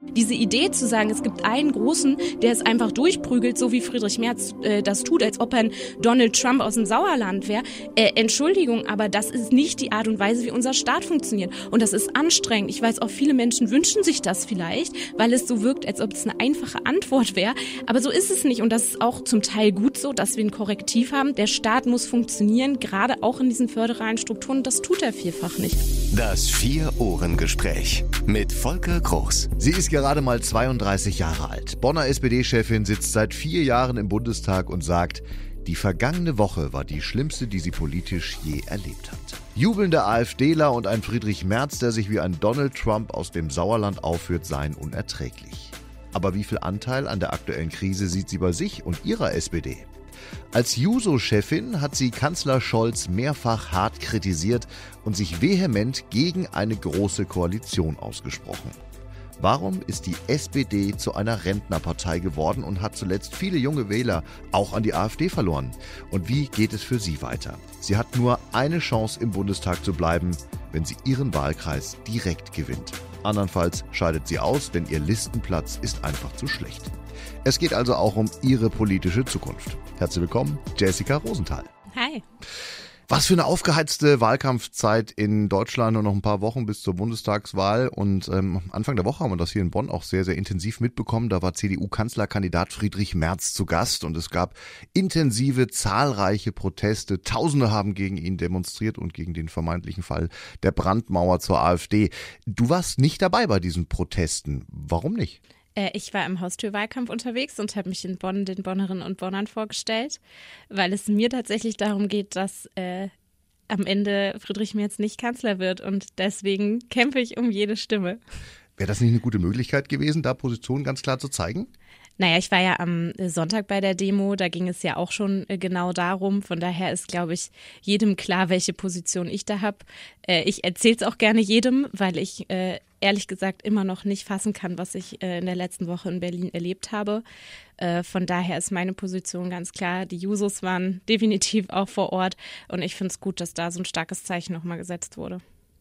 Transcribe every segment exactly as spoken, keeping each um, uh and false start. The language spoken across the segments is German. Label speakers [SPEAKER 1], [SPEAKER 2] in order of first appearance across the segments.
[SPEAKER 1] Diese Idee zu sagen, es gibt einen Großen, der es einfach durchprügelt, so wie Friedrich Merz äh, das tut, als ob er ein Donald Trump aus dem Sauerland wäre. Äh, Entschuldigung, aber das ist nicht die Art und Weise, wie unser Staat funktioniert. Und das ist anstrengend. Ich weiß auch, viele Menschen wünschen sich das vielleicht, weil es so wirkt, als ob es eine einfache Antwort wäre. Aber so ist es nicht. Und das ist auch zum Teil gut so, dass wir ein Korrektiv haben. Der Staat muss funktionieren, gerade auch in diesen föderalen Strukturen. Das tut er vielfach nicht.
[SPEAKER 2] Das Vier-Ohren-Gespräch mit Volker Groß.
[SPEAKER 3] Sie ist gerade mal zweiunddreißig Jahre alt. Bonner S P D-Chefin sitzt seit vier Jahren im Bundestag und sagt, die vergangene Woche war die schlimmste, die sie politisch je erlebt hat. Jubelnde AfDler und ein Friedrich Merz, der sich wie ein Donald Trump aus dem Sauerland aufführt, seien unerträglich. Aber wie viel Anteil an der aktuellen Krise sieht sie bei sich und ihrer S P D? Als Juso-Chefin hat sie Kanzler Scholz mehrfach hart kritisiert und sich vehement gegen eine große Koalition ausgesprochen. Warum ist die S P D zu einer Rentnerpartei geworden und hat zuletzt viele junge Wähler auch an die AfD verloren? Und wie geht es für sie weiter? Sie hat nur eine Chance, im Bundestag zu bleiben, wenn sie ihren Wahlkreis direkt gewinnt. Andernfalls scheidet sie aus, denn ihr Listenplatz ist einfach zu schlecht. Es geht also auch um ihre politische Zukunft. Herzlich willkommen, Jessica Rosenthal.
[SPEAKER 1] Hi.
[SPEAKER 3] Was für eine aufgeheizte Wahlkampfzeit in Deutschland, und noch ein paar Wochen bis zur Bundestagswahl. Und ähm, Anfang der Woche haben wir das hier in Bonn auch sehr, sehr intensiv mitbekommen. Da war C D U-Kanzlerkandidat Friedrich Merz zu Gast und es gab intensive, zahlreiche Proteste. Tausende haben gegen ihn demonstriert und gegen den vermeintlichen Fall der Brandmauer zur AfD. Du warst nicht dabei bei diesen Protesten. Warum nicht?
[SPEAKER 1] Ich war im Haustürwahlkampf unterwegs und habe mich in Bonn den Bonnerinnen und Bonnern vorgestellt, weil es mir tatsächlich darum geht, dass äh, am Ende Friedrich Merz nicht Kanzler wird und deswegen kämpfe ich um jede Stimme.
[SPEAKER 3] Wäre das nicht eine gute Möglichkeit gewesen, da Positionen ganz klar zu zeigen?
[SPEAKER 1] Naja, ich war ja am Sonntag bei der Demo, da ging es ja auch schon genau darum. Von daher ist, glaube ich, jedem klar, welche Position ich da habe. Äh, ich erzähle es auch gerne jedem, weil ich äh, ehrlich gesagt immer noch nicht fassen kann, was ich äh, in der letzten Woche in Berlin erlebt habe. Äh, von daher ist meine Position ganz klar. Die Jusos waren definitiv auch vor Ort und ich finde es gut, dass da so ein starkes Zeichen nochmal gesetzt wurde.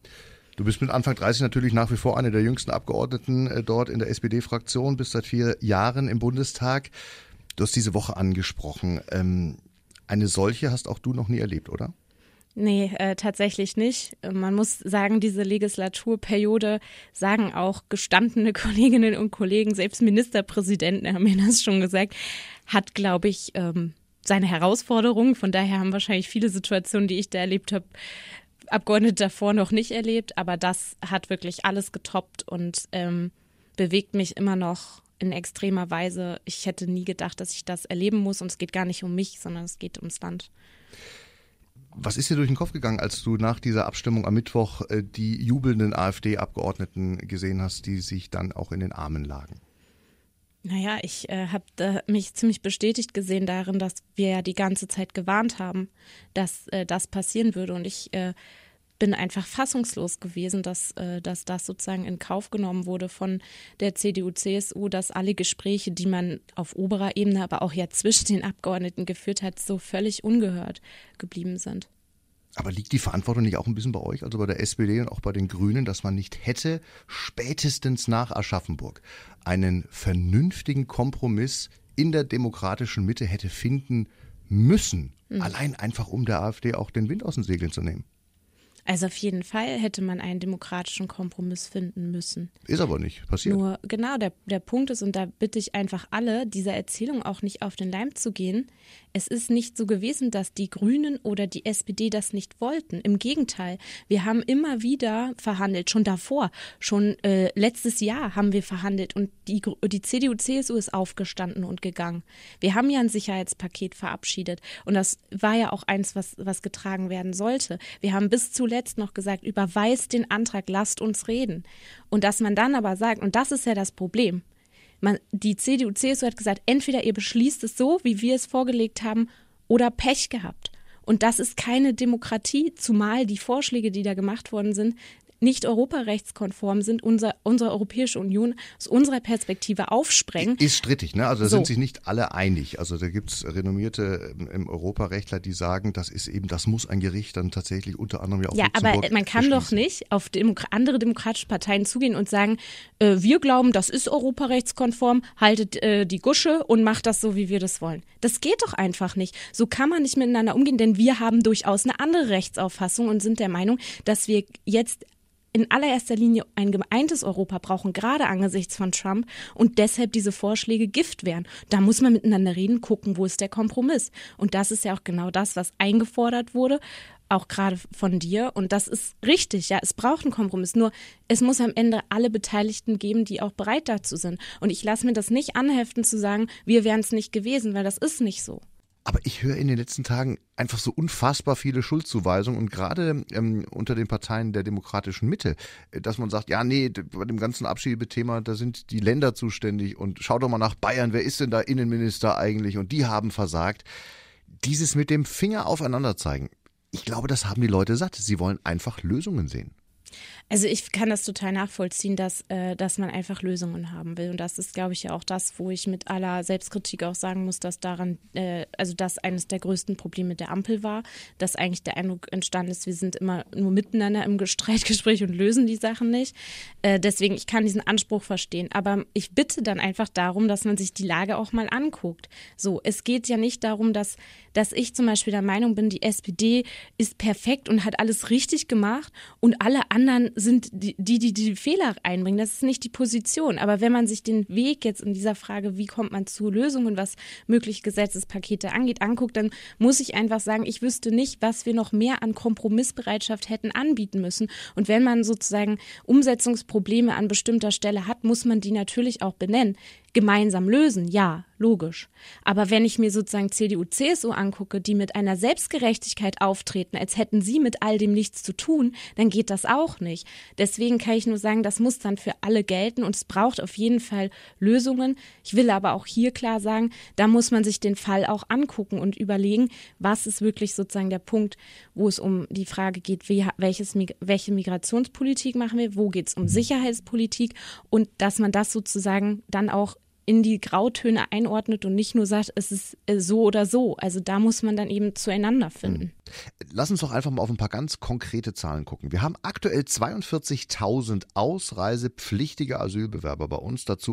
[SPEAKER 3] Du bist mit Anfang dreißig natürlich nach wie vor eine der jüngsten Abgeordneten äh, dort in der S P D-Fraktion, bist seit vier Jahren im Bundestag. Du hast diese Woche angesprochen. Ähm, eine solche hast auch du noch nie erlebt, oder?
[SPEAKER 1] Nee, äh, tatsächlich nicht. Man muss sagen, diese Legislaturperiode, sagen auch gestandene Kolleginnen und Kollegen, selbst Ministerpräsidenten haben mir das schon gesagt, hat, glaube ich, ähm, seine Herausforderungen. Von daher haben wahrscheinlich viele Situationen, die ich da erlebt habe, Abgeordnete davor noch nicht erlebt. Aber das hat wirklich alles getoppt und ähm, bewegt mich immer noch in extremer Weise. Ich hätte nie gedacht, dass ich das erleben muss. Und es geht gar nicht um mich, sondern es geht ums Land.
[SPEAKER 3] Was ist dir durch den Kopf gegangen, als du nach dieser Abstimmung am Mittwoch äh, die jubelnden AfD-Abgeordneten gesehen hast, die sich dann auch in den Armen lagen?
[SPEAKER 1] Naja, ich äh, habe mich ziemlich bestätigt gesehen darin, dass wir ja die ganze Zeit gewarnt haben, dass äh, das passieren würde. Und ich äh, bin einfach fassungslos gewesen, dass, äh, dass das sozusagen in Kauf genommen wurde von der C D U C S U, dass alle Gespräche, die man auf oberer Ebene, aber auch ja zwischen den Abgeordneten geführt hat, so völlig ungehört geblieben sind.
[SPEAKER 3] Aber liegt die Verantwortung nicht auch ein bisschen bei euch, also bei der S P D und auch bei den Grünen, dass man nicht hätte, spätestens nach Aschaffenburg, einen vernünftigen Kompromiss in der demokratischen Mitte hätte finden müssen, mhm. allein einfach um der AfD auch den Wind aus den Segeln zu nehmen?
[SPEAKER 1] Also auf jeden Fall hätte man einen demokratischen Kompromiss finden müssen.
[SPEAKER 3] Ist aber nicht passiert.
[SPEAKER 1] Nur genau, der, der Punkt ist, und da bitte ich einfach alle, dieser Erzählung auch nicht auf den Leim zu gehen. Es ist nicht so gewesen, dass die Grünen oder die S P D das nicht wollten. Im Gegenteil, wir haben immer wieder verhandelt, schon davor, schon äh, letztes Jahr haben wir verhandelt und die, die C D U C S U ist aufgestanden und gegangen. Wir haben ja ein Sicherheitspaket verabschiedet und das war ja auch eins, was, was getragen werden sollte. Wir haben bis zuletzt noch gesagt, überweist den Antrag, lasst uns reden. Und dass man dann aber sagt, und das ist ja das Problem, man, die C D U C S U hat gesagt, entweder ihr beschließt es so, wie wir es vorgelegt haben, oder Pech gehabt. Und das ist keine Demokratie, zumal die Vorschläge, die da gemacht worden sind, nicht europarechtskonform sind, unser, unsere Europäische Union aus unserer Perspektive aufsprengen.
[SPEAKER 3] Ist strittig, ne? Also da
[SPEAKER 1] so.
[SPEAKER 3] sind sich nicht alle einig. Also da gibt es renommierte ähm, Europarechtler, die sagen, das ist eben, das muss ein Gericht dann tatsächlich unter anderem ja auch
[SPEAKER 1] Ja, aber man kann doch nicht auf Demo- andere demokratische Parteien zugehen und sagen, äh, wir glauben, das ist europarechtskonform, haltet äh, die Gusche und macht das so, wie wir das wollen. Das geht doch einfach nicht. So kann man nicht miteinander umgehen, denn wir haben durchaus eine andere Rechtsauffassung und sind der Meinung, dass wir jetzt in allererster Linie ein geeintes Europa brauchen, gerade angesichts von Trump und deshalb diese Vorschläge Gift wären. Da muss man miteinander reden, gucken, wo ist der Kompromiss. Und das ist ja auch genau das, was eingefordert wurde, auch gerade von dir. Und das ist richtig, ja, es braucht einen Kompromiss. Nur es muss am Ende alle Beteiligten geben, die auch bereit dazu sind. Und ich lasse mir das nicht anheften zu sagen, wir wären es nicht gewesen, weil das ist nicht so.
[SPEAKER 3] Aber ich höre in den letzten Tagen einfach so unfassbar viele Schuldzuweisungen und gerade ähm, unter den Parteien der demokratischen Mitte, dass man sagt, ja nee, bei dem ganzen Abschiebethema, da sind die Länder zuständig und schau doch mal nach Bayern, wer ist denn da Innenminister eigentlich und die haben versagt. Dieses mit dem Finger aufeinander zeigen, ich glaube, das haben die Leute satt. Sie wollen einfach Lösungen sehen.
[SPEAKER 1] Also ich kann das total nachvollziehen, dass, äh, dass man einfach Lösungen haben will. Und das ist, glaube ich, ja auch das, wo ich mit aller Selbstkritik auch sagen muss, dass daran, äh, also das eines der größten Probleme der Ampel war, dass eigentlich der Eindruck entstanden ist, wir sind immer nur miteinander im Streitgespräch und lösen die Sachen nicht. Äh, deswegen, ich kann diesen Anspruch verstehen. Aber ich bitte dann einfach darum, dass man sich die Lage auch mal anguckt. So, es geht ja nicht darum, dass, dass ich zum Beispiel der Meinung bin, die S P D ist perfekt und hat alles richtig gemacht und alle anderen sind die, die, die die Fehler einbringen. Das ist nicht die Position. Aber wenn man sich den Weg jetzt in dieser Frage, wie kommt man zu Lösungen, was mögliche Gesetzespakete angeht, anguckt, dann muss ich einfach sagen, ich wüsste nicht, was wir noch mehr an Kompromissbereitschaft hätten anbieten müssen. Und wenn man sozusagen Umsetzungsprobleme an bestimmter Stelle hat, muss man die natürlich auch benennen. Gemeinsam lösen, ja, logisch. Aber wenn ich mir sozusagen C D U, C S U angucke, die mit einer Selbstgerechtigkeit auftreten, als hätten sie mit all dem nichts zu tun, dann geht das auch nicht. Deswegen kann ich nur sagen, das muss dann für alle gelten und es braucht auf jeden Fall Lösungen. Ich will aber auch hier klar sagen, da muss man sich den Fall auch angucken und überlegen, was ist wirklich sozusagen der Punkt, wo es um die Frage geht, wie, welches, welche Migrationspolitik machen wir, wo geht es um Sicherheitspolitik und dass man das sozusagen dann auch in die Grautöne einordnet und nicht nur sagt, es ist so oder so. Also da muss man dann eben zueinander finden.
[SPEAKER 3] Lass uns doch einfach mal auf ein paar ganz konkrete Zahlen gucken. Wir haben aktuell zweiundvierzigtausend ausreisepflichtige Asylbewerber bei uns, dazu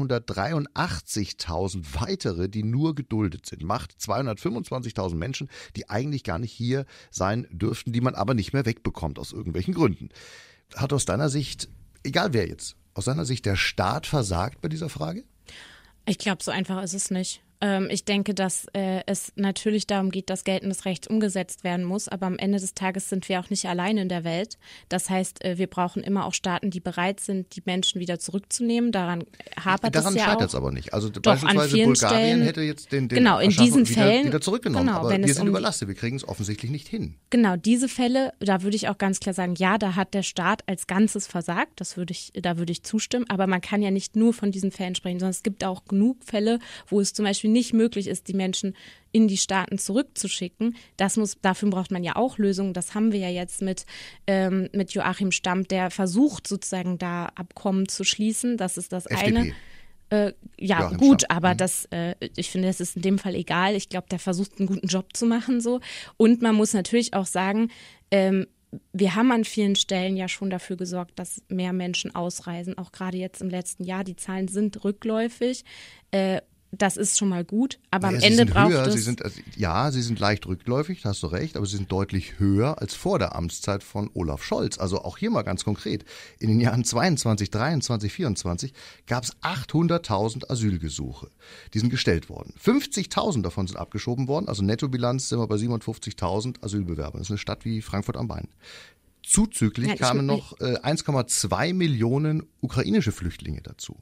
[SPEAKER 3] hundertdreiundachtzigtausend weitere, die nur geduldet sind. Macht zweihundertfünfundzwanzigtausend Menschen, die eigentlich gar nicht hier sein dürften, die man aber nicht mehr wegbekommt aus irgendwelchen Gründen. Hat aus deiner Sicht, egal wer jetzt, aus deiner Sicht der Staat versagt bei dieser Frage?
[SPEAKER 1] Ich glaube, so einfach ist es nicht. Ähm, ich denke, dass äh, es natürlich darum geht, dass geltendes Recht umgesetzt werden muss. Aber am Ende des Tages sind wir auch nicht alleine in der Welt. Das heißt, äh, wir brauchen immer auch Staaten, die bereit sind, die Menschen wieder zurückzunehmen. Daran hapert
[SPEAKER 3] Daran
[SPEAKER 1] es ja auch.
[SPEAKER 3] Daran scheitert es aber nicht. Also
[SPEAKER 1] Doch,
[SPEAKER 3] beispielsweise Bulgarien
[SPEAKER 1] Stellen,
[SPEAKER 3] hätte jetzt den, den
[SPEAKER 1] genau, in diesen
[SPEAKER 3] wieder,
[SPEAKER 1] Fällen,
[SPEAKER 3] wieder zurückgenommen.
[SPEAKER 1] Genau,
[SPEAKER 3] aber
[SPEAKER 1] wenn
[SPEAKER 3] wir
[SPEAKER 1] es
[SPEAKER 3] sind
[SPEAKER 1] um
[SPEAKER 3] überlastet. Wir kriegen es offensichtlich nicht hin.
[SPEAKER 1] Genau, diese Fälle, da würde ich auch ganz klar sagen, ja, da hat der Staat als Ganzes versagt. Das würde ich, da würde ich zustimmen. Aber man kann ja nicht nur von diesen Fällen sprechen, sondern es gibt auch genug Fälle, wo es zum Beispiel nicht möglich ist, die Menschen in die Staaten zurückzuschicken. Das muss, dafür braucht man ja auch Lösungen. Das haben wir ja jetzt mit, ähm, mit Joachim Stamp, der versucht sozusagen da Abkommen zu schließen. Das ist das
[SPEAKER 3] F D P.
[SPEAKER 1] eine. Äh, ja,
[SPEAKER 3] Joachim
[SPEAKER 1] gut,
[SPEAKER 3] Stamp.
[SPEAKER 1] aber
[SPEAKER 3] Mhm.
[SPEAKER 1] das, äh, ich finde, das ist in dem Fall egal. Ich glaube, der versucht einen guten Job zu machen so. Und man muss natürlich auch sagen, ähm, wir haben an vielen Stellen ja schon dafür gesorgt, dass mehr Menschen ausreisen, auch gerade jetzt im letzten Jahr. Die Zahlen sind rückläufig. Äh, Das ist schon mal gut, aber
[SPEAKER 3] Naja,
[SPEAKER 1] am
[SPEAKER 3] sie
[SPEAKER 1] Ende
[SPEAKER 3] sind
[SPEAKER 1] braucht
[SPEAKER 3] höher,
[SPEAKER 1] es...
[SPEAKER 3] Sie sind, also, ja, sie sind leicht rückläufig, da hast du recht, aber sie sind deutlich höher als vor der Amtszeit von Olaf Scholz. Also auch hier mal ganz konkret. In den Jahren zweiundzwanzig, dreiundzwanzig, vierundzwanzig gab es achthunderttausend Asylgesuche. Die sind gestellt worden. fünfzigtausend davon sind abgeschoben worden, also Nettobilanz sind wir bei siebenundfünfzigtausend Asylbewerbern. Das ist eine Stadt wie Frankfurt am Main. Zuzüglich
[SPEAKER 1] Ja, ich-
[SPEAKER 3] kamen noch äh, eins Komma zwei Millionen ukrainische Flüchtlinge dazu.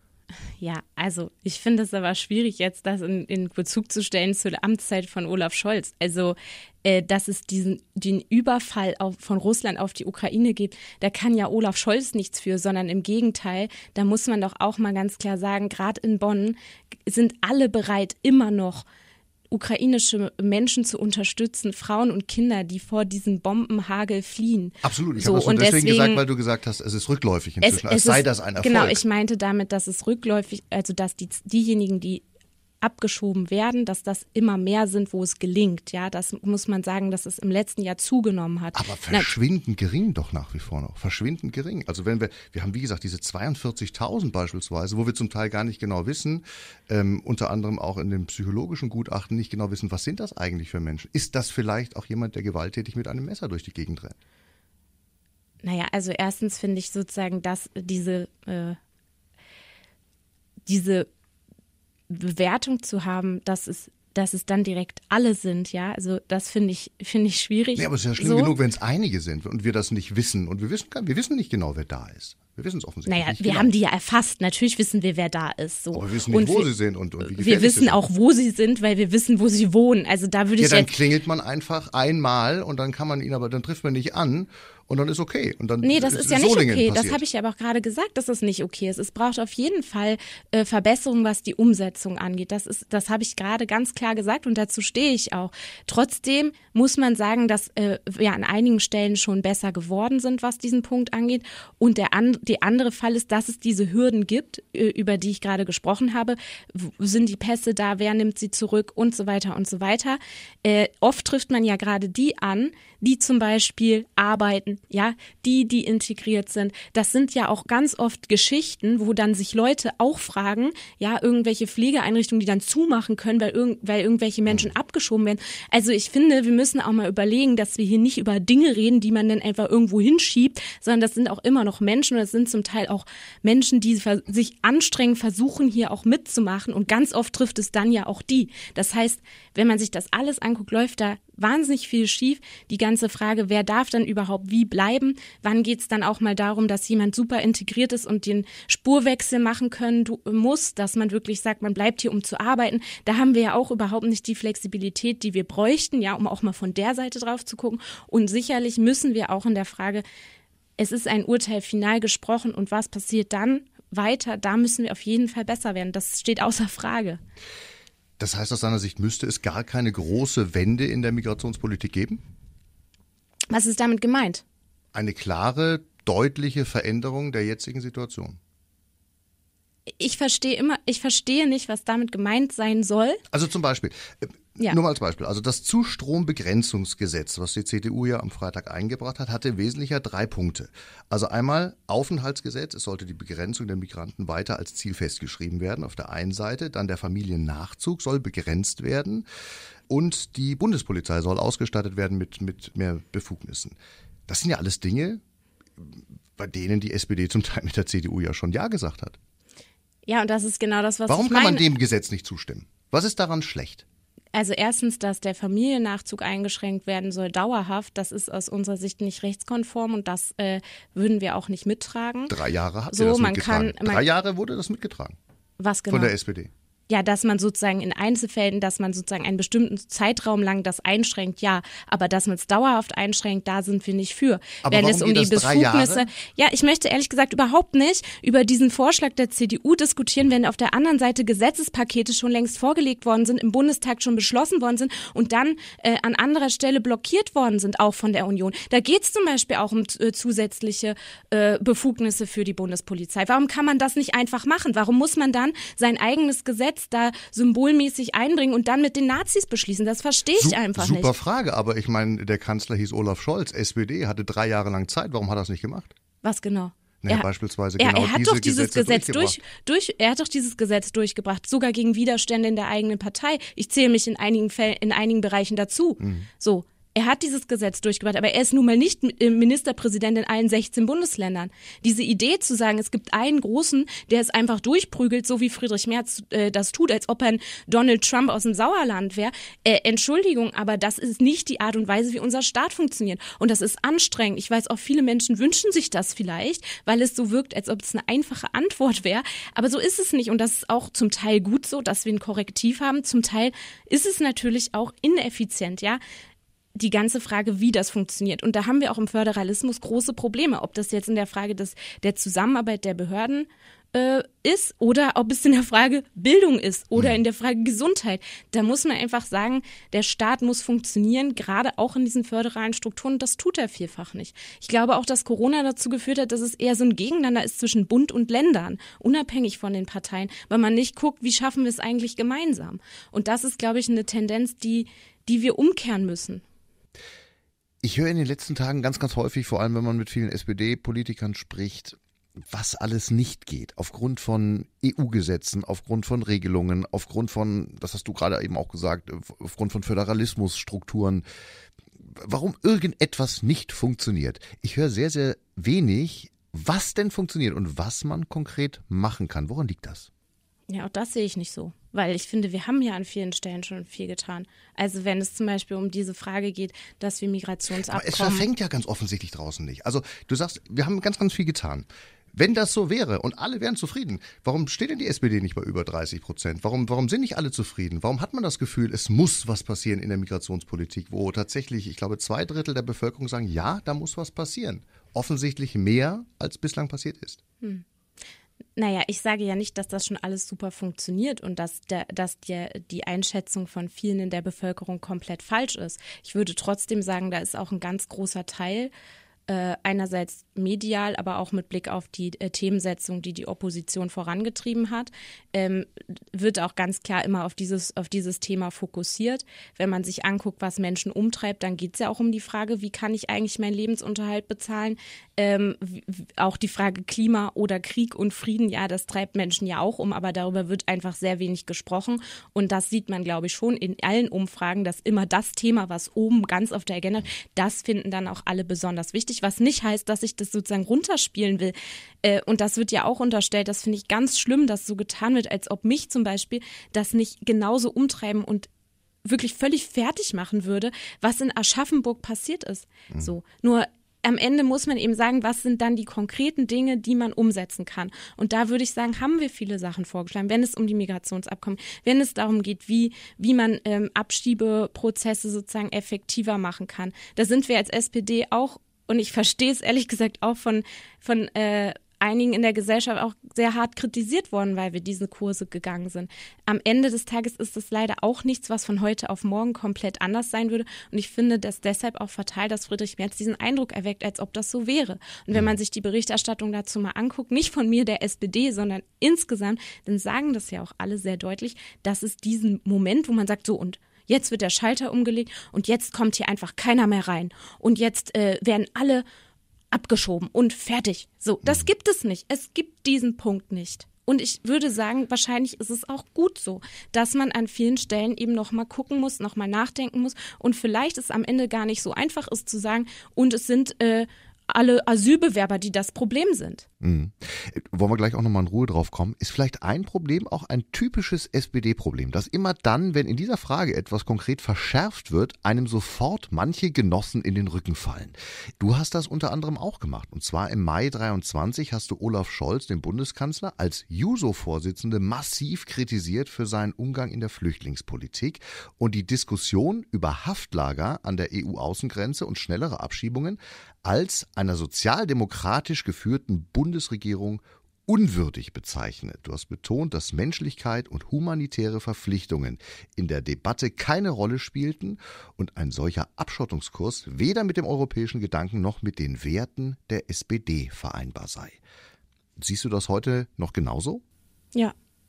[SPEAKER 1] Ja, also ich finde es aber schwierig, jetzt das in, in Bezug zu stellen zur Amtszeit von Olaf Scholz. Also, äh, dass es diesen den Überfall auf, von Russland auf die Ukraine gibt, da kann ja Olaf Scholz nichts für, sondern im Gegenteil, da muss man doch auch mal ganz klar sagen, gerade in Bonn sind alle bereit, immer noch ukrainische Menschen zu unterstützen, Frauen und Kinder, die vor diesem Bombenhagel fliehen.
[SPEAKER 3] Absolut, ich
[SPEAKER 1] so,
[SPEAKER 3] habe das nur
[SPEAKER 1] und
[SPEAKER 3] deswegen,
[SPEAKER 1] deswegen
[SPEAKER 3] gesagt, weil du gesagt hast, es ist rückläufig inzwischen,
[SPEAKER 1] es,
[SPEAKER 3] als
[SPEAKER 1] es
[SPEAKER 3] sei
[SPEAKER 1] ist,
[SPEAKER 3] das ein Erfolg.
[SPEAKER 1] Genau, ich meinte damit, dass es rückläufig, also dass die, diejenigen, die abgeschoben werden, dass das immer mehr sind, wo es gelingt. Ja, das muss man sagen, dass es im letzten Jahr zugenommen hat.
[SPEAKER 3] Aber verschwindend gering doch nach wie vor noch. Verschwindend gering. Also wenn wir, wir haben wie gesagt diese zweiundvierzigtausend beispielsweise, wo wir zum Teil gar nicht genau wissen, ähm, unter anderem auch in dem psychologischen Gutachten nicht genau wissen, was sind das eigentlich für Menschen? Ist das vielleicht auch jemand, der gewalttätig mit einem Messer durch die Gegend rennt?
[SPEAKER 1] Naja, also erstens finde ich sozusagen, dass diese, äh, diese Bewertung zu haben, dass es, dass es dann direkt alle sind, ja, also das finde ich, finde ich schwierig.
[SPEAKER 3] Nee, aber es ist ja schlimm
[SPEAKER 1] so.
[SPEAKER 3] genug, wenn es einige sind und wir das nicht wissen und wir wissen, wir wissen nicht genau, wer da ist. Wir wissen es offensichtlich
[SPEAKER 1] naja,
[SPEAKER 3] nicht
[SPEAKER 1] wir
[SPEAKER 3] genau.
[SPEAKER 1] haben die ja erfasst. Natürlich wissen wir, wer da ist. So.
[SPEAKER 3] Aber wir wissen nicht,
[SPEAKER 1] und
[SPEAKER 3] wo
[SPEAKER 1] wir,
[SPEAKER 3] sie sind und, und wie gefährlich
[SPEAKER 1] wir wissen
[SPEAKER 3] sie sind.
[SPEAKER 1] auch, wo sie sind, weil wir wissen, wo sie wohnen. Also da würde
[SPEAKER 3] Ja,
[SPEAKER 1] ich
[SPEAKER 3] dann
[SPEAKER 1] jetzt
[SPEAKER 3] klingelt man einfach einmal und dann kann man ihn aber, dann trifft man nicht an und dann ist okay. Und dann
[SPEAKER 1] Nee, das ist ja nicht
[SPEAKER 3] Solingen
[SPEAKER 1] okay.
[SPEAKER 3] passiert.
[SPEAKER 1] Das habe ich aber auch gerade gesagt, dass das nicht okay ist. Es braucht auf jeden Fall äh, Verbesserungen, was die Umsetzung angeht. Das ist, das habe ich gerade ganz klar gesagt und dazu stehe ich auch. Trotzdem muss man sagen, dass äh, wir an einigen Stellen schon besser geworden sind, was diesen Punkt angeht. Und der an, die andere Fall ist, dass es diese Hürden gibt, äh, über die ich gerade gesprochen habe. W- sind die Pässe da? Wer nimmt sie zurück? Und so weiter und so weiter. Äh, oft trifft man ja gerade die an, die zum Beispiel arbeiten, ja, die, die integriert sind. Das sind ja auch ganz oft Geschichten, wo dann sich Leute auch fragen, ja, irgendwelche Pflegeeinrichtungen, die dann zumachen können, weil, irg- weil irgendwelche Menschen abgeschoben werden. Also ich finde, wir müssen auch mal überlegen, dass wir hier nicht über Dinge reden, die man dann einfach irgendwo hinschiebt, sondern das sind auch immer noch Menschen und das sind zum Teil auch Menschen, die ver- sich anstrengen, versuchen hier auch mitzumachen und ganz oft trifft es dann ja auch die. Das heißt, wenn man sich das alles anguckt, läuft da wahnsinnig viel schief. Die ganze Frage, wer darf dann überhaupt wie bleiben? Wann geht es dann auch mal darum, dass jemand super integriert ist und den Spurwechsel machen können du, muss, dass man wirklich sagt, man bleibt hier, um zu arbeiten. Da haben wir ja auch überhaupt nicht die Flexibilität, die wir bräuchten, ja, um auch mal von der Seite drauf zu gucken. Und sicherlich müssen wir auch in der Frage, es ist ein Urteil final gesprochen und was passiert dann weiter, da müssen wir auf jeden Fall besser werden. Das steht außer Frage.
[SPEAKER 3] Das heißt, aus seiner Sicht müsste es gar keine große Wende in der Migrationspolitik geben?
[SPEAKER 1] Was ist damit gemeint?
[SPEAKER 3] Eine klare, deutliche Veränderung der jetzigen Situation.
[SPEAKER 1] Ich verstehe immer, ich verstehe nicht, was damit gemeint sein soll.
[SPEAKER 3] Also zum Beispiel, äh,
[SPEAKER 1] Ja.
[SPEAKER 3] nur mal als Beispiel, also das Zustrombegrenzungsgesetz, was die C D U ja am Freitag eingebracht hat, hatte wesentlich ja drei Punkte. Also einmal Aufenthaltsgesetz, es sollte die Begrenzung der Migranten weiter als Ziel festgeschrieben werden, auf der einen Seite, dann der Familiennachzug soll begrenzt werden und die Bundespolizei soll ausgestattet werden mit, mit mehr Befugnissen. Das sind ja alles Dinge, bei denen die S P D zum Teil mit der C D U ja schon Ja gesagt hat.
[SPEAKER 1] Ja, und das ist genau das, was
[SPEAKER 3] Warum
[SPEAKER 1] ich
[SPEAKER 3] kann
[SPEAKER 1] meine.
[SPEAKER 3] man dem Gesetz nicht zustimmen? Was ist daran schlecht?
[SPEAKER 1] Also erstens, dass der Familiennachzug eingeschränkt werden soll, dauerhaft, das ist aus unserer Sicht nicht rechtskonform und das äh, würden wir auch nicht mittragen.
[SPEAKER 3] Drei Jahre hat
[SPEAKER 1] So,
[SPEAKER 3] sie das
[SPEAKER 1] man
[SPEAKER 3] mitgetragen.
[SPEAKER 1] kann- man-
[SPEAKER 3] Drei Jahre wurde das mitgetragen
[SPEAKER 1] Was genau?
[SPEAKER 3] von der S P D.
[SPEAKER 1] Ja, dass man sozusagen in Einzelfällen, dass man sozusagen einen bestimmten Zeitraum lang das einschränkt, ja. Aber dass man es dauerhaft einschränkt, da sind wir nicht für.
[SPEAKER 3] Aber
[SPEAKER 1] Wenn
[SPEAKER 3] warum
[SPEAKER 1] es um
[SPEAKER 3] geht
[SPEAKER 1] die
[SPEAKER 3] das drei
[SPEAKER 1] Befugnisse,
[SPEAKER 3] Jahre?
[SPEAKER 1] ja, ich möchte ehrlich gesagt überhaupt nicht über diesen Vorschlag der C D U diskutieren, wenn auf der anderen Seite Gesetzespakete schon längst vorgelegt worden sind, im Bundestag schon beschlossen worden sind und dann äh, an anderer Stelle blockiert worden sind, auch von der Union. Da geht es zum Beispiel auch um äh, zusätzliche äh, Befugnisse für die Bundespolizei. Warum kann man das nicht einfach machen? Warum muss man dann sein eigenes Gesetz da symbolmäßig einbringen und dann mit den Nazis beschließen? Das verstehe ich
[SPEAKER 3] Su-
[SPEAKER 1] einfach
[SPEAKER 3] super
[SPEAKER 1] nicht.
[SPEAKER 3] Frage, aber ich meine, der Kanzler hieß Olaf Scholz, S P D, hatte drei Jahre lang Zeit. Warum hat er das nicht gemacht?
[SPEAKER 1] Was genau?
[SPEAKER 3] Naja,
[SPEAKER 1] Er-
[SPEAKER 3] beispielsweise
[SPEAKER 1] Er,
[SPEAKER 3] genau
[SPEAKER 1] er hat
[SPEAKER 3] diese
[SPEAKER 1] doch dieses
[SPEAKER 3] Gesetze
[SPEAKER 1] Gesetz durch,
[SPEAKER 3] durchgebracht.
[SPEAKER 1] durch, er hat doch dieses Gesetz durchgebracht, sogar gegen Widerstände in der eigenen Partei. Ich zähle mich in einigen Fällen, in einigen Bereichen dazu.
[SPEAKER 3] Mhm.
[SPEAKER 1] So. Er hat dieses Gesetz durchgebracht, aber er ist nun mal nicht Ministerpräsident in allen sechzehn Bundesländern. Diese Idee zu sagen, es gibt einen Großen, der es einfach durchprügelt, so wie Friedrich Merz äh, das tut, als ob er ein Donald Trump aus dem Sauerland wäre. Äh, Entschuldigung, aber das ist nicht die Art und Weise, wie unser Staat funktioniert. Und das ist anstrengend. Ich weiß auch, viele Menschen wünschen sich das vielleicht, weil es so wirkt, als ob es eine einfache Antwort wäre. Aber so ist es nicht. Und das ist auch zum Teil gut so, dass wir ein Korrektiv haben. Zum Teil ist es natürlich auch ineffizient, ja. Die ganze Frage, wie das funktioniert. Und da haben wir auch im Föderalismus große Probleme, ob das jetzt in der Frage des, der Zusammenarbeit der Behörden äh, ist oder ob es in der Frage Bildung ist oder in der Frage Gesundheit. Da muss man einfach sagen, der Staat muss funktionieren, gerade auch in diesen föderalen Strukturen. Das tut er vielfach nicht. Ich glaube auch, dass Corona dazu geführt hat, dass es eher so ein Gegeneinander ist zwischen Bund und Ländern, unabhängig von den Parteien, weil man nicht guckt, wie schaffen wir es eigentlich gemeinsam. Und das ist, glaube ich, eine Tendenz, die, die wir umkehren müssen.
[SPEAKER 3] Ich höre in den letzten Tagen ganz, ganz häufig, vor allem wenn man mit vielen S P D-Politikern spricht, was alles nicht geht, aufgrund von E U-Gesetzen, aufgrund von Regelungen, aufgrund von, das hast du gerade eben auch gesagt, aufgrund von Föderalismusstrukturen, warum irgendetwas nicht funktioniert. Ich höre sehr, sehr wenig, was denn funktioniert und was man konkret machen kann. Woran liegt das?
[SPEAKER 1] Ja, auch das sehe ich nicht so, weil ich finde, wir haben ja an vielen Stellen schon viel getan. Also wenn es zum Beispiel um diese Frage geht, dass wir Migrationsabkommen...
[SPEAKER 3] Aber es verfängt ja ganz offensichtlich draußen nicht. Also du sagst, wir haben ganz, ganz viel getan. Wenn das so wäre und alle wären zufrieden, warum steht denn die S P D nicht bei über dreißig Prozent? Warum, warum sind nicht alle zufrieden? Warum hat man das Gefühl, es muss was passieren in der Migrationspolitik, wo tatsächlich, ich glaube, zwei Drittel der Bevölkerung sagen, ja, da muss was passieren. Offensichtlich mehr, als bislang passiert ist.
[SPEAKER 1] Hm. Naja, ich sage ja nicht, dass das schon alles super funktioniert und dass, der, dass der, die Einschätzung von vielen in der Bevölkerung komplett falsch ist. Ich würde trotzdem sagen, da ist auch ein ganz großer Teil, äh, einerseits medial, aber auch mit Blick auf die äh, Themensetzung, die die Opposition vorangetrieben hat, ähm, wird auch ganz klar immer auf dieses, auf dieses Thema fokussiert. Wenn man sich anguckt, was Menschen umtreibt, dann geht es ja auch um die Frage, wie kann ich eigentlich meinen Lebensunterhalt bezahlen? Ähm, wie, auch die Frage Klima oder Krieg und Frieden, ja, das treibt Menschen ja auch um, aber darüber wird einfach sehr wenig gesprochen. Und das sieht man, glaube ich, schon in allen Umfragen, dass immer das Thema, was oben ganz auf der Agenda ist, das finden dann auch alle besonders wichtig, was nicht heißt, dass ich das sozusagen runterspielen will. Äh, und das wird ja auch unterstellt, das finde ich ganz schlimm, dass so getan wird, als ob mich zum Beispiel das nicht genauso umtreiben und wirklich völlig fertig machen würde, was in Aschaffenburg passiert ist. Mhm. So, nur am Ende muss man eben sagen, was sind dann die konkreten Dinge, die man umsetzen kann. Und da würde ich sagen, haben wir viele Sachen vorgeschlagen, wenn es um die Migrationsabkommen, wenn es darum geht, wie, wie man ähm, Abschiebeprozesse sozusagen effektiver machen kann. Da sind wir als S P D auch, und ich verstehe es ehrlich gesagt auch von, von äh, einigen in der Gesellschaft auch sehr hart kritisiert worden, weil wir diese Kurse gegangen sind. Am Ende des Tages ist es leider auch nichts, was von heute auf morgen komplett anders sein würde. Und ich finde das deshalb auch fatal, dass Friedrich Merz diesen Eindruck erweckt, als ob das so wäre. Und wenn man sich die Berichterstattung dazu mal anguckt, nicht von mir, der S P D, sondern insgesamt, dann sagen das ja auch alle sehr deutlich, dass es diesen Moment, wo man sagt, so und jetzt wird der Schalter umgelegt und jetzt kommt hier einfach keiner mehr rein. Und jetzt äh, werden alle abgeschoben und fertig. So, das gibt es nicht. Es gibt diesen Punkt nicht. Und ich würde sagen, wahrscheinlich ist es auch gut so, dass man an vielen Stellen eben nochmal gucken muss, nochmal nachdenken muss und vielleicht es am Ende gar nicht so einfach ist zu sagen, und es sind äh, alle Asylbewerber, die das Problem sind.
[SPEAKER 3] Mhm. Wollen wir gleich auch nochmal in Ruhe drauf kommen. Ist vielleicht ein Problem auch ein typisches S P D-Problem, dass immer dann, wenn in dieser Frage etwas konkret verschärft wird, einem sofort manche Genossen in den Rücken fallen. Du hast das unter anderem auch gemacht. Und zwar im Mai dreiundzwanzig hast du Olaf Scholz, den Bundeskanzler, als Juso-Vorsitzende massiv kritisiert für seinen Umgang in der Flüchtlingspolitik. Und die Diskussion über Haftlager an der E U-Außengrenze und schnellere Abschiebungen als einer sozialdemokratisch geführten Bundesregierung unwürdig bezeichnet. Du hast betont, dass Menschlichkeit und humanitäre Verpflichtungen in der Debatte keine Rolle spielten und ein solcher Abschottungskurs weder mit dem europäischen Gedanken noch mit den Werten der S P D vereinbar sei. Siehst du das heute noch genauso?
[SPEAKER 1] Ja.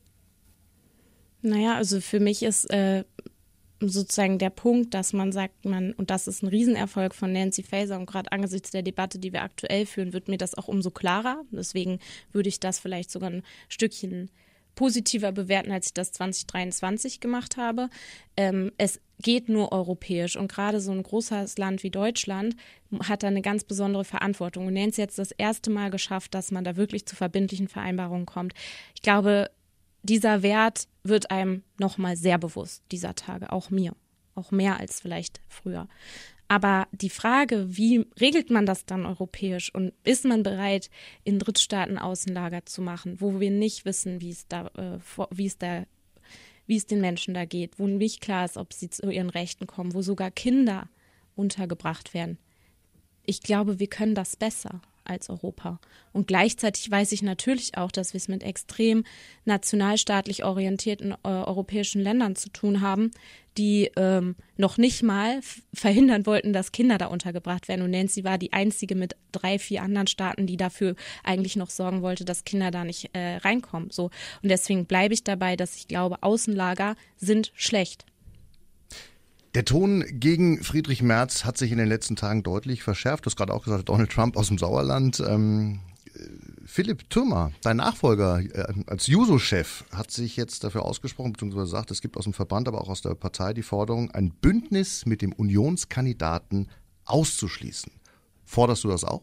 [SPEAKER 1] Naja, also für mich ist äh sozusagen der Punkt, dass man sagt, man, und das ist ein Riesenerfolg von Nancy Faeser und gerade angesichts der Debatte, die wir aktuell führen, wird mir das auch umso klarer. Deswegen würde ich das vielleicht sogar ein Stückchen positiver bewerten, als ich das zwanzig dreiundzwanzig gemacht habe. Ähm, es geht nur europäisch und gerade so ein großes Land wie Deutschland hat da eine ganz besondere Verantwortung und Nancy hat es das erste Mal geschafft, dass man da wirklich zu verbindlichen Vereinbarungen kommt. Ich glaube, dieser Wert wird einem nochmal sehr bewusst dieser Tage, auch mir, auch mehr als vielleicht früher. Aber die Frage, wie regelt man das dann europäisch und ist man bereit, in Drittstaaten Außenlager zu machen, wo wir nicht wissen, wie es da, äh, wie es da, wie es den Menschen da geht, wo nicht klar ist, ob sie zu ihren Rechten kommen, wo sogar Kinder untergebracht werden. Ich glaube, wir können das besser. als Europa. Und gleichzeitig weiß ich natürlich auch, dass wir es mit extrem nationalstaatlich orientierten äh, europäischen Ländern zu tun haben, die ähm, noch nicht mal f- verhindern wollten, dass Kinder da untergebracht werden. Und Nancy war die einzige mit drei, vier anderen Staaten, die dafür eigentlich noch sorgen wollte, dass Kinder da nicht äh, reinkommen. So. Und deswegen bleibe ich dabei, dass ich glaube, Außenlager sind schlecht.
[SPEAKER 3] Der Ton gegen Friedrich Merz hat sich in den letzten Tagen deutlich verschärft. Du hast gerade auch gesagt, Donald Trump aus dem Sauerland. Ähm, Philipp Thürmer, dein Nachfolger äh, als Juso-Chef, hat sich jetzt dafür ausgesprochen, beziehungsweise sagt, es gibt aus dem Verband, aber auch aus der Partei die Forderung, ein Bündnis mit dem Unionskandidaten auszuschließen. Forderst du das auch?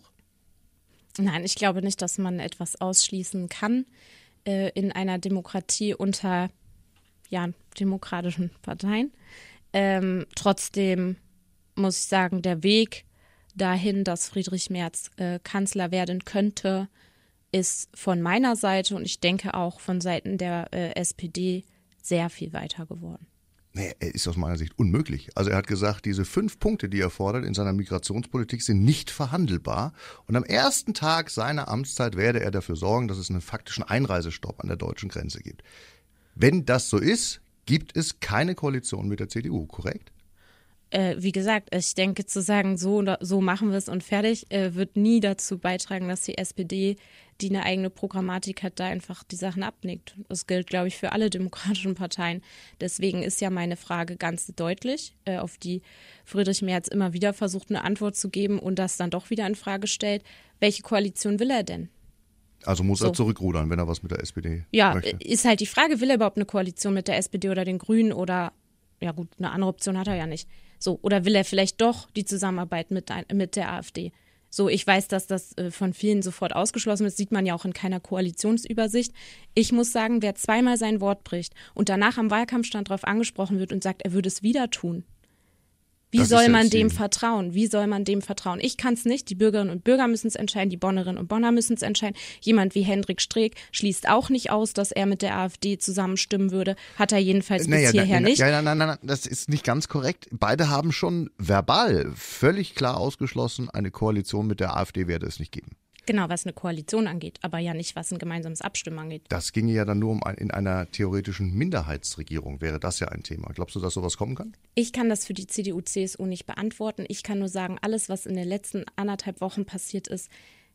[SPEAKER 1] Nein, ich glaube nicht, dass man etwas ausschließen kann äh, in einer Demokratie unter ja, demokratischen Parteien. Ähm, trotzdem muss ich sagen, der Weg dahin, dass Friedrich Merz äh, Kanzler werden könnte, ist von meiner Seite und ich denke auch von Seiten der äh, S P D sehr viel weiter geworden.
[SPEAKER 3] Nee, er ist aus meiner Sicht unmöglich. Also er hat gesagt, diese fünf Punkte, die er fordert in seiner Migrationspolitik, sind nicht verhandelbar. Und am ersten Tag seiner Amtszeit werde er dafür sorgen, dass es einen faktischen Einreisestopp an der deutschen Grenze gibt. Wenn das so ist, gibt es keine Koalition mit der C D U, korrekt?
[SPEAKER 1] Äh, wie gesagt, ich denke zu sagen, so, so machen wir es und fertig, äh, wird nie dazu beitragen, dass die S P D, die eine eigene Programmatik hat, da einfach die Sachen abnickt. Das gilt, glaube ich, für alle demokratischen Parteien. Deswegen ist ja meine Frage ganz deutlich, äh, auf die Friedrich Merz immer wieder versucht, eine Antwort zu geben und das dann doch wieder in Frage stellt. Welche Koalition will er denn?
[SPEAKER 3] Also muss
[SPEAKER 1] so.
[SPEAKER 3] er zurückrudern, wenn er was mit der S P D
[SPEAKER 1] ja,
[SPEAKER 3] möchte.
[SPEAKER 1] Ja, ist halt die Frage, will er überhaupt eine Koalition mit der S P D oder den Grünen oder, ja gut, eine andere Option hat er ja nicht. So, oder will er vielleicht doch die Zusammenarbeit mit, mit der AfD? So, ich weiß, dass das äh, von vielen sofort ausgeschlossen wird, sieht man ja auch in keiner Koalitionsübersicht. Ich muss sagen, wer zweimal sein Wort bricht und danach am Wahlkampfstand darauf angesprochen wird und sagt, er würde es wieder tun, Wie
[SPEAKER 3] das
[SPEAKER 1] soll man
[SPEAKER 3] dem
[SPEAKER 1] dem vertrauen? Wie soll man dem vertrauen? Ich kann es nicht. Die Bürgerinnen und Bürger müssen es entscheiden. Die Bonnerinnen und Bonner müssen es entscheiden. Jemand wie Hendrik Streeck schließt auch nicht aus, dass er mit der AfD zusammenstimmen würde. Hat er jedenfalls
[SPEAKER 3] naja,
[SPEAKER 1] bis hierher
[SPEAKER 3] na, na,
[SPEAKER 1] nicht.
[SPEAKER 3] Ja, nein, nein, nein, das ist nicht ganz korrekt. Beide haben schon verbal völlig klar ausgeschlossen, eine Koalition mit der AfD werde es nicht geben.
[SPEAKER 1] Genau, was eine Koalition angeht, aber ja nicht, was ein gemeinsames Abstimmen angeht.
[SPEAKER 3] Das ginge ja dann nur um ein, in einer theoretischen Minderheitsregierung wäre das ja ein Thema. Glaubst du, dass sowas kommen kann?
[SPEAKER 1] Ich kann das für die C D U C S U nicht beantworten. Ich kann nur sagen, alles, was in den letzten anderthalb Wochen passiert ist,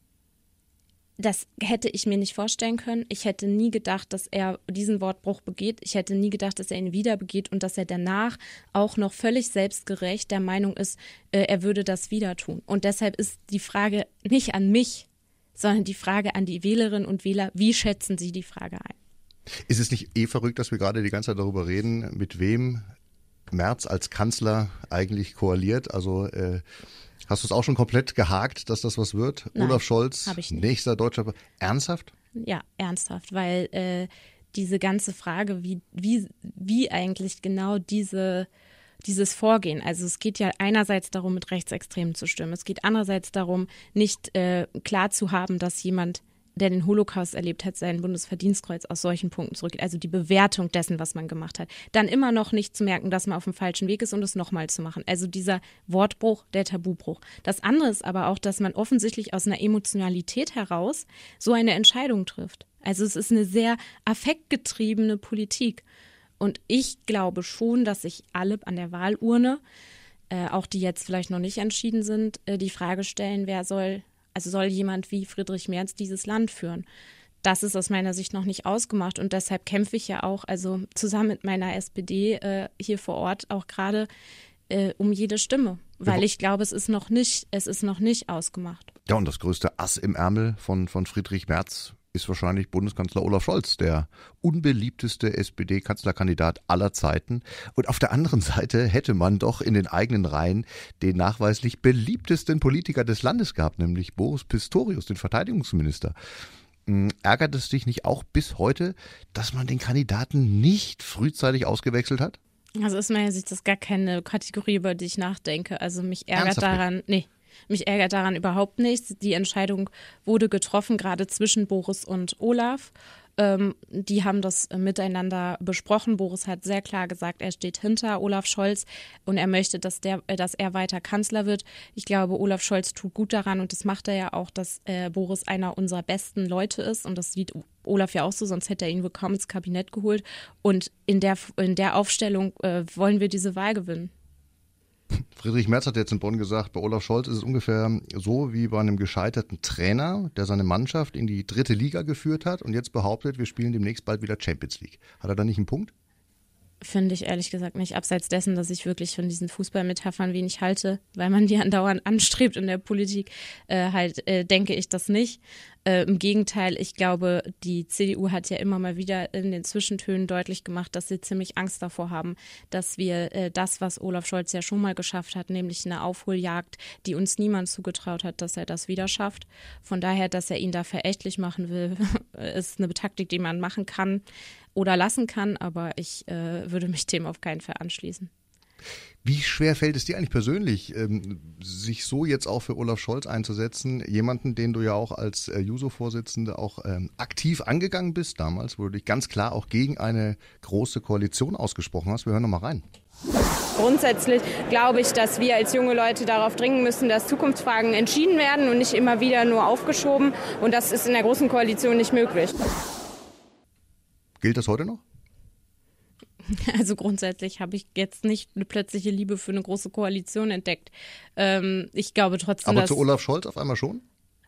[SPEAKER 1] das hätte ich mir nicht vorstellen können. Ich hätte nie gedacht, dass er diesen Wortbruch begeht. Ich hätte nie gedacht, dass er ihn wieder begeht und dass er danach auch noch völlig selbstgerecht der Meinung ist, äh, er würde das wieder tun. Und deshalb ist die Frage nicht an mich, sondern die Frage an die Wählerinnen und Wähler, wie schätzen sie die Frage ein?
[SPEAKER 3] Ist es nicht eh verrückt, dass wir gerade die ganze Zeit darüber reden, mit wem Merz als Kanzler eigentlich koaliert? Also äh, hast du es auch schon komplett gehakt, dass das was wird?
[SPEAKER 1] Nein,
[SPEAKER 3] Olaf Scholz,
[SPEAKER 1] hab ich nicht.
[SPEAKER 3] nächster deutscher. Ernsthaft?
[SPEAKER 1] Ja, ernsthaft, weil äh, diese ganze Frage, wie, wie, wie eigentlich genau diese dieses Vorgehen. Also es geht ja einerseits darum, mit Rechtsextremen zu stimmen. Es geht andererseits darum, nicht äh, klar zu haben, dass jemand, der den Holocaust erlebt hat, sein Bundesverdienstkreuz aus solchen Punkten zurückgeht. Also die Bewertung dessen, was man gemacht hat. Dann immer noch nicht zu merken, dass man auf dem falschen Weg ist und es nochmal zu machen. Also dieser Wortbruch, der Tabubruch. Das andere ist aber auch, dass man offensichtlich aus einer Emotionalität heraus so eine Entscheidung trifft. Also es ist eine sehr affektgetriebene Politik. Und ich glaube schon, dass sich alle an der Wahlurne, äh, auch die jetzt vielleicht noch nicht entschieden sind, äh, die Frage stellen, wer soll, also soll jemand wie Friedrich Merz dieses Land führen? Das ist aus meiner Sicht noch nicht ausgemacht und deshalb kämpfe ich ja auch, also zusammen mit meiner S P D äh, hier vor Ort auch gerade äh, um jede Stimme, weil ich glaube, es ist noch nicht, es ist noch nicht ausgemacht.
[SPEAKER 3] Ja, und das größte Ass im Ärmel von, von Friedrich Merz ist wahrscheinlich Bundeskanzler Olaf Scholz, der unbeliebteste S P D-Kanzlerkandidat aller Zeiten. Und auf der anderen Seite hätte man doch in den eigenen Reihen den nachweislich beliebtesten Politiker des Landes gehabt, nämlich Boris Pistorius, den Verteidigungsminister. Ärgert es dich nicht auch bis heute, dass man den Kandidaten nicht frühzeitig ausgewechselt hat?
[SPEAKER 1] Also aus meiner Sicht ist das gar keine Kategorie, über die ich nachdenke. Also mich ärgert
[SPEAKER 3] Ernsthaft
[SPEAKER 1] daran,
[SPEAKER 3] nicht?
[SPEAKER 1] nee. Mich ärgert daran überhaupt nichts. Die Entscheidung wurde getroffen, gerade zwischen Boris und Olaf. Ähm, die haben das äh, miteinander besprochen. Boris hat sehr klar gesagt, er steht hinter Olaf Scholz und er möchte, dass, der, äh, dass er weiter Kanzler wird. Ich glaube, Olaf Scholz tut gut daran und das macht er ja auch, dass äh, Boris einer unserer besten Leute ist und das sieht Olaf ja auch so, sonst hätte er ihn wohl kaum ins Kabinett geholt. Und in der, in der Aufstellung äh, wollen wir diese Wahl gewinnen.
[SPEAKER 3] Friedrich Merz hat jetzt in Bonn gesagt, bei Olaf Scholz ist es ungefähr so wie bei einem gescheiterten Trainer, der seine Mannschaft in die dritte Liga geführt hat und jetzt behauptet, wir spielen demnächst bald wieder Champions League. Hat er da nicht einen Punkt?
[SPEAKER 1] Finde ich ehrlich gesagt nicht, abseits dessen, dass ich wirklich von diesen Fußballmetaphern wenig halte, weil man die andauernd anstrebt in der Politik, äh, halt äh, denke ich das nicht. Äh, im Gegenteil, ich glaube, die C D U hat ja immer mal wieder in den Zwischentönen deutlich gemacht, dass sie ziemlich Angst davor haben, dass wir äh, das, was Olaf Scholz ja schon mal geschafft hat, nämlich eine Aufholjagd, die uns niemand zugetraut hat, dass er das wieder schafft. Von daher, dass er ihn da verächtlich machen will, ist eine Taktik, die man machen kann oder lassen kann, aber ich äh, würde mich dem auf keinen Fall anschließen.
[SPEAKER 3] Wie schwer fällt es dir eigentlich persönlich, ähm, sich so jetzt auch für Olaf Scholz einzusetzen? Jemanden, den du ja auch als äh, Juso-Vorsitzende auch ähm, aktiv angegangen bist damals, wo du dich ganz klar auch gegen eine große Koalition ausgesprochen hast. Wir hören noch mal rein.
[SPEAKER 4] Grundsätzlich glaube ich, dass wir als junge Leute darauf dringen müssen, dass Zukunftsfragen entschieden werden und nicht immer wieder nur aufgeschoben. Und das ist in der Großen Koalition nicht möglich.
[SPEAKER 3] Gilt das heute noch?
[SPEAKER 1] Also grundsätzlich habe ich jetzt nicht eine plötzliche Liebe für eine große Koalition entdeckt. Ähm, ich glaube trotzdem,
[SPEAKER 3] Aber
[SPEAKER 1] dass...
[SPEAKER 3] zu Olaf Scholz auf einmal schon?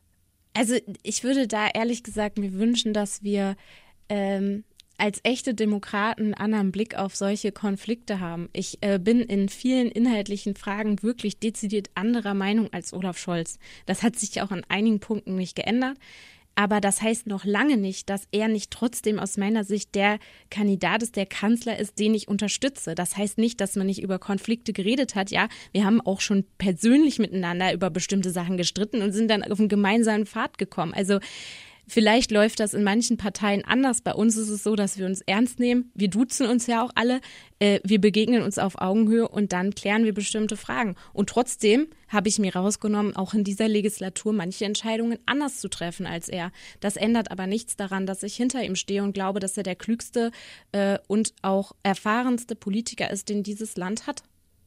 [SPEAKER 1] Also ich würde da ehrlich gesagt mir wünschen, dass wir ähm, als echte Demokraten einen anderen Blick auf solche Konflikte haben. Ich äh, bin in vielen inhaltlichen Fragen wirklich dezidiert anderer Meinung als Olaf Scholz. Das hat sich auch an einigen Punkten nicht geändert. Aber das heißt noch lange nicht, dass er nicht trotzdem aus meiner Sicht der Kandidat ist, der Kanzler ist, den ich unterstütze. Das heißt nicht, dass man nicht über Konflikte geredet hat. Ja, wir haben auch schon persönlich miteinander über bestimmte Sachen gestritten und sind dann auf einen gemeinsamen Pfad gekommen. Also vielleicht läuft das in manchen Parteien anders. Bei uns ist es so, dass wir uns ernst nehmen. Wir duzen uns ja auch alle. Äh, wir begegnen uns auf Augenhöhe und dann klären wir bestimmte Fragen. Und trotzdem habe ich mir rausgenommen, auch in dieser Legislatur manche Entscheidungen anders zu treffen als er. Das ändert aber nichts daran, dass ich hinter ihm stehe und glaube, dass er der klügste äh, und auch erfahrenste Politiker ist, den dieses Land hat.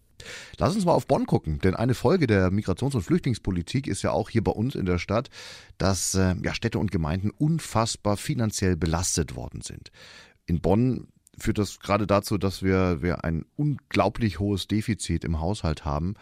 [SPEAKER 3] Lass uns mal auf Bonn gucken, denn eine Folge der Migrations- und Flüchtlingspolitik ist ja auch hier bei uns in der Stadt, dass äh, ja, Städte und Gemeinden unfassbar finanziell belastet worden sind. In Bonn führt das gerade dazu, dass wir, wir ein unglaublich hohes Defizit im Haushalt haben.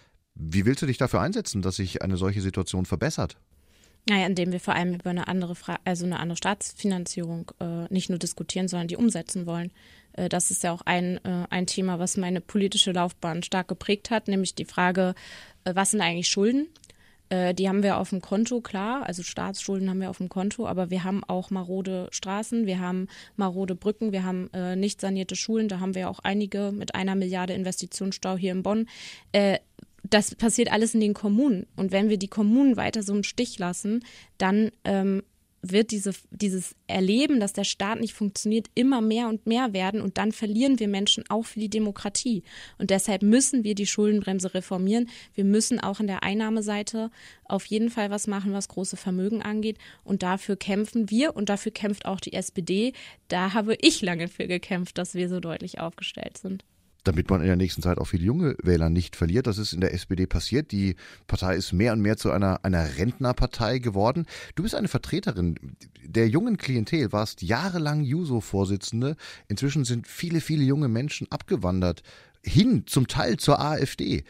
[SPEAKER 3] Wie willst du dich dafür einsetzen, dass sich eine solche Situation verbessert?
[SPEAKER 1] Naja, indem wir vor allem über eine andere Fra- also eine andere Staatsfinanzierung äh, nicht nur diskutieren, sondern die umsetzen wollen. Äh, das ist ja auch ein, äh, ein Thema, was meine politische Laufbahn stark geprägt hat, nämlich die Frage, äh, was sind eigentlich Schulden? Äh, die haben wir auf dem Konto, klar, also Staatsschulden haben wir auf dem Konto, aber wir haben auch marode Straßen, wir haben marode Brücken, wir haben äh, nicht sanierte Schulen, da haben wir auch einige mit einer Milliarde Investitionsstau hier in Bonn. Äh, Das passiert alles in den Kommunen. Und wenn wir die Kommunen weiter so im Stich lassen, dann ähm, wird diese, dieses Erleben, dass der Staat nicht funktioniert, immer mehr und mehr werden. Und dann verlieren wir Menschen auch für die Demokratie. Und deshalb müssen wir die Schuldenbremse reformieren. Wir müssen auch in der Einnahmeseite auf jeden Fall was machen, was große Vermögen angeht. Und dafür kämpfen wir und dafür kämpft auch die S P D. Da habe ich lange für gekämpft, dass wir so deutlich aufgestellt sind.
[SPEAKER 3] Damit man in der nächsten Zeit auch viele junge Wähler nicht verliert. Das ist in der S P D passiert. Die Partei ist mehr und mehr zu einer, einer Rentnerpartei geworden. Du bist eine Vertreterin der jungen Klientel, warst jahrelang Juso-Vorsitzende. Inzwischen sind viele, viele junge Menschen abgewandert, hin zum Teil zur AfD.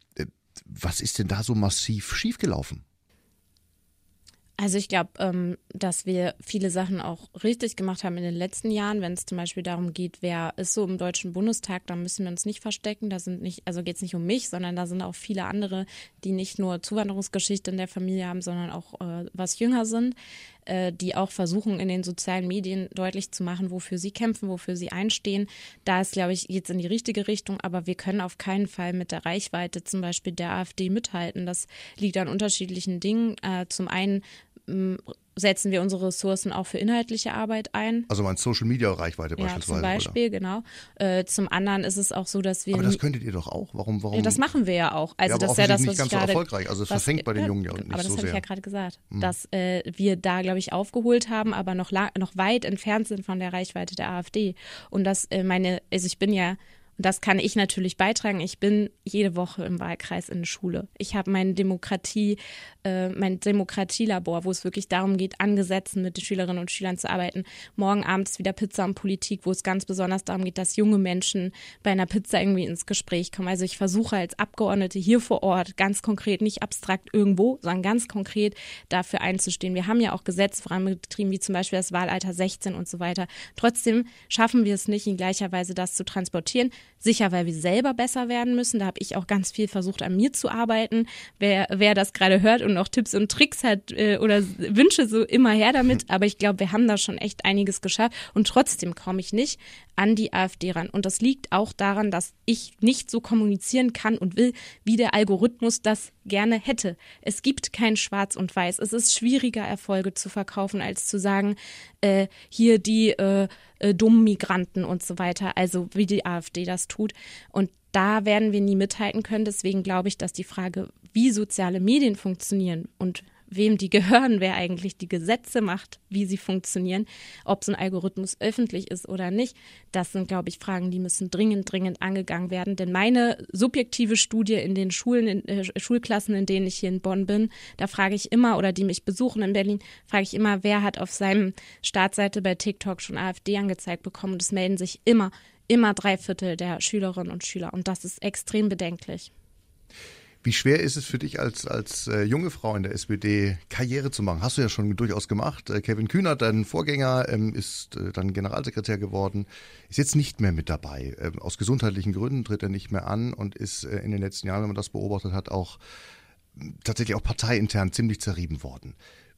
[SPEAKER 3] Was ist denn da so massiv schiefgelaufen?
[SPEAKER 1] Also ich glaube, ähm, dass wir viele Sachen auch richtig gemacht haben in den letzten Jahren. Wenn es zum Beispiel darum geht, wer ist so im Deutschen Bundestag, dann müssen wir uns nicht verstecken. Da sind nicht, also geht es nicht um mich, sondern da sind auch viele andere, die nicht nur Zuwanderungsgeschichte in der Familie haben, sondern auch äh, was jünger sind, äh, die auch versuchen, in den sozialen Medien deutlich zu machen, wofür sie kämpfen, wofür sie einstehen. Da ist, glaube ich, jetzt in die richtige Richtung, aber wir können auf keinen Fall mit der Reichweite zum Beispiel der AfD mithalten. Das liegt an unterschiedlichen Dingen. Äh, zum einen m, setzen wir unsere Ressourcen auch für inhaltliche Arbeit ein.
[SPEAKER 3] Also mein Social-Media-Reichweite
[SPEAKER 1] ja,
[SPEAKER 3] beispielsweise.
[SPEAKER 1] Zum Beispiel,
[SPEAKER 3] oder?
[SPEAKER 1] genau. Äh, zum anderen ist es auch so, dass wir...
[SPEAKER 3] Aber das könntet ihr doch auch. Warum? warum?
[SPEAKER 1] Ja, das machen wir ja auch. Also
[SPEAKER 3] ja, aber
[SPEAKER 1] das ist ja das, was
[SPEAKER 3] nicht ganz
[SPEAKER 1] ich gerade,
[SPEAKER 3] so erfolgreich. Also es
[SPEAKER 1] was,
[SPEAKER 3] verfängt bei den
[SPEAKER 1] ja,
[SPEAKER 3] Jungen ja nicht
[SPEAKER 1] aber das
[SPEAKER 3] so
[SPEAKER 1] habe ich
[SPEAKER 3] sehr.
[SPEAKER 1] ja gerade gesagt,
[SPEAKER 3] hm.
[SPEAKER 1] dass äh, wir da, glaube ich, aufgeholt haben, aber noch, la- noch weit entfernt sind von der Reichweite der AfD. Und dass äh, meine, also ich bin ja... Und das kann ich natürlich beitragen. Ich bin jede Woche im Wahlkreis in der Schule. Ich habe meine Demokratie, äh, mein Demokratielabor, wo es wirklich darum geht, an Gesetzen mit den Schülerinnen und Schülern zu arbeiten. Morgen abends wieder Pizza und Politik, wo es ganz besonders darum geht, dass junge Menschen bei einer Pizza irgendwie ins Gespräch kommen. Also ich versuche als Abgeordnete hier vor Ort ganz konkret, nicht abstrakt irgendwo, sondern ganz konkret dafür einzustehen. Wir haben ja auch Gesetze vorangetrieben, wie zum Beispiel das Wahlalter sechzehn und so weiter. Trotzdem schaffen wir es nicht, in gleicher Weise das zu transportieren. Sicher, weil wir selber besser werden müssen. Da habe ich auch ganz viel versucht, an mir zu arbeiten. Wer, wer das gerade hört und noch Tipps und Tricks hat äh, oder Wünsche, so immer her damit. Aber ich glaube, wir haben da schon echt einiges geschafft. Und trotzdem komme ich nicht an die AfD ran. Und das liegt auch daran, dass ich nicht so kommunizieren kann und will, wie der Algorithmus das gerne hätte. Es gibt kein Schwarz und Weiß. Es ist schwieriger, Erfolge zu verkaufen, als zu sagen, äh, hier die äh, äh, dummen Migranten und so weiter, also wie die AfD das tut. Und da werden wir nie mithalten können. Deswegen glaube ich, dass die Frage, wie soziale Medien funktionieren und wem die gehören, wer eigentlich die Gesetze macht, wie sie funktionieren, ob so ein Algorithmus öffentlich ist oder nicht, das sind, glaube ich, Fragen, die müssen dringend, dringend angegangen werden. Denn meine subjektive Studie in den Schulen, in, äh, Schulklassen, in denen ich hier in Bonn bin, da frage ich immer, oder die mich besuchen in Berlin, frage ich immer, wer hat auf seinem Startseite bei TikTok schon AfD angezeigt bekommen. Und es melden sich immer, immer drei Viertel der Schülerinnen und Schüler. Und das ist extrem bedenklich.
[SPEAKER 3] Wie schwer ist es für dich als, als äh, junge Frau in der S P D, Karriere zu machen? Hast du ja schon durchaus gemacht. Äh, Kevin Kühnert, dein Vorgänger, ähm, ist äh, dann Generalsekretär geworden, ist jetzt nicht mehr mit dabei. Ähm, aus gesundheitlichen Gründen tritt er nicht mehr an und ist äh, in den letzten Jahren, wenn man das beobachtet hat, auch äh, tatsächlich auch parteiintern ziemlich zerrieben worden.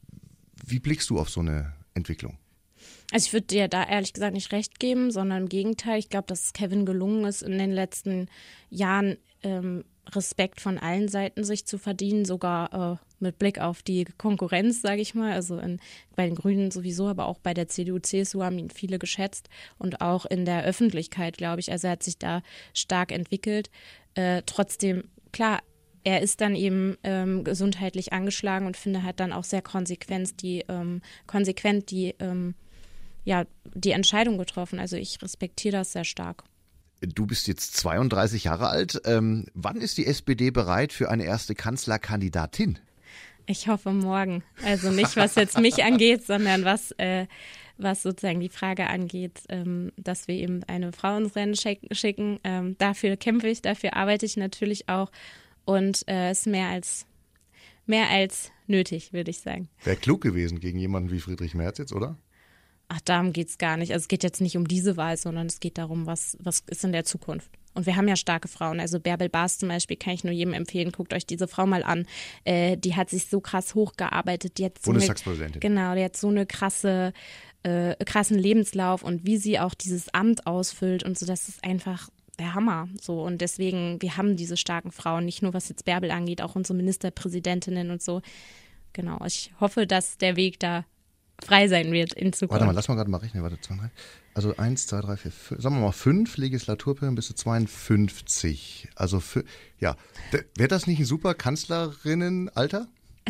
[SPEAKER 3] Wie blickst du auf so eine Entwicklung?
[SPEAKER 1] Also ich würde dir da ehrlich gesagt nicht recht geben, sondern im Gegenteil. Ich glaube, dass es Kevin gelungen ist, in den letzten Jahren ähm, Respekt von allen Seiten sich zu verdienen, sogar äh, mit Blick auf die Konkurrenz, sage ich mal. Also in, bei den Grünen sowieso, aber auch bei der C D U, C S U haben ihn viele geschätzt und auch in der Öffentlichkeit, glaube ich. Also er hat sich da stark entwickelt. Äh, trotzdem, klar, er ist dann eben ähm, gesundheitlich angeschlagen und finde, hat dann auch sehr konsequent die, ähm, konsequent die, ähm, ja, die Entscheidung getroffen. Also ich respektiere das sehr stark.
[SPEAKER 3] Du bist jetzt zweiunddreißig Jahre alt. Ähm, wann ist die S P D bereit für eine erste Kanzlerkandidatin?
[SPEAKER 1] Ich hoffe morgen. Also nicht, was jetzt mich angeht, sondern was, äh, was sozusagen die Frage angeht, ähm, dass wir eben eine Frau ins Rennen schicken. Ähm, dafür kämpfe ich, dafür arbeite ich natürlich auch. Und es äh, ist mehr als, mehr als nötig, würde ich sagen.
[SPEAKER 3] Wäre klug gewesen gegen jemanden wie Friedrich Merz jetzt, oder?
[SPEAKER 1] Ach, darum geht es gar nicht. Also es geht jetzt nicht um diese Wahl, sondern es geht darum, was, was ist in der Zukunft. Und wir haben ja starke Frauen. Also Bärbel Baas zum Beispiel kann ich nur jedem empfehlen, guckt euch diese Frau mal an. Äh, die hat sich so krass hochgearbeitet. Die hat so
[SPEAKER 3] Bundestagspräsidentin.
[SPEAKER 1] Eine, genau, die hat so eine krasse, äh, krassen Lebenslauf und wie sie auch dieses Amt ausfüllt und so, das ist einfach der Hammer. So. Und deswegen, wir haben diese starken Frauen, nicht nur was jetzt Bärbel angeht, auch unsere Ministerpräsidentinnen und so. Genau, ich hoffe, dass der Weg da frei sein wird in Zukunft.
[SPEAKER 3] Warte mal, lass mal gerade mal rechnen. Warte, zwei, drei. Also eins, zwei, drei, vier, fünf, sagen wir mal fünf Legislaturperioden bis zu zweiundfünfzig. Also für, ja, wäre das nicht ein super Kanzlerinnenalter?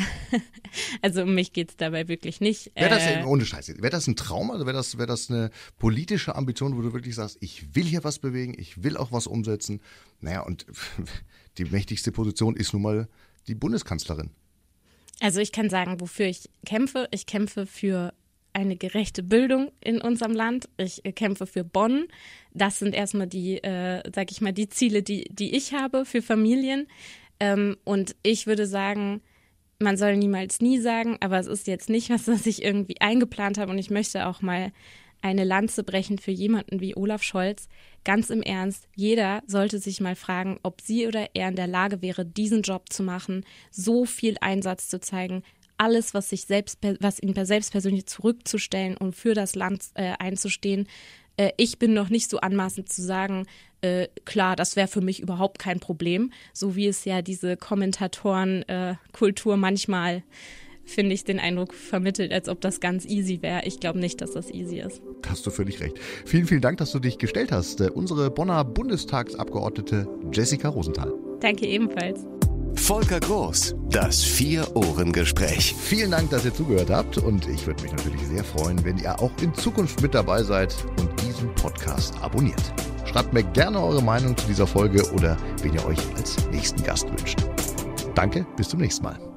[SPEAKER 1] Also um mich geht es dabei wirklich nicht.
[SPEAKER 3] Wäre das,
[SPEAKER 1] äh,
[SPEAKER 3] ohne Scheiße, wäre das ein Traum? Also wäre das, wäre das eine politische Ambition, wo du wirklich sagst, ich will hier was bewegen, ich will auch was umsetzen? Naja, und die mächtigste Position ist nun mal die Bundeskanzlerin.
[SPEAKER 1] Also ich kann sagen, wofür ich kämpfe. Ich kämpfe für eine gerechte Bildung in unserem Land. Ich kämpfe für Bonn. Das sind erstmal die, äh, sag ich mal, die Ziele, die, die ich habe für Familien. Ähm, und ich würde sagen, man soll niemals nie sagen, aber es ist jetzt nicht was, was ich irgendwie eingeplant habe. Und ich möchte auch mal eine Lanze brechen für jemanden wie Olaf Scholz. Ganz im Ernst, jeder sollte sich mal fragen, ob sie oder er in der Lage wäre, diesen Job zu machen, so viel Einsatz zu zeigen, alles, was sich selbst, was ihn selbst persönlich zurückzustellen und für das Land äh, einzustehen. Äh, ich bin noch nicht so anmaßend zu sagen, äh, klar, das wäre für mich überhaupt kein Problem, so wie es ja diese Kommentatorenkultur äh, manchmal finde ich, den Eindruck vermittelt, als ob das ganz easy wäre. Ich glaube nicht, dass das easy ist.
[SPEAKER 3] Da hast du völlig recht. Vielen, vielen Dank, dass du dich gestellt hast. Unsere Bonner Bundestagsabgeordnete Jessica Rosenthal.
[SPEAKER 1] Danke ebenfalls.
[SPEAKER 2] Volker Groß, das Vier-Ohren-Gespräch.
[SPEAKER 3] Vielen Dank, dass ihr zugehört habt und ich würde mich natürlich sehr freuen, wenn ihr auch in Zukunft mit dabei seid und diesen Podcast abonniert. Schreibt mir gerne eure Meinung zu dieser Folge oder wen ihr euch als nächsten Gast wünscht. Danke, bis zum nächsten Mal.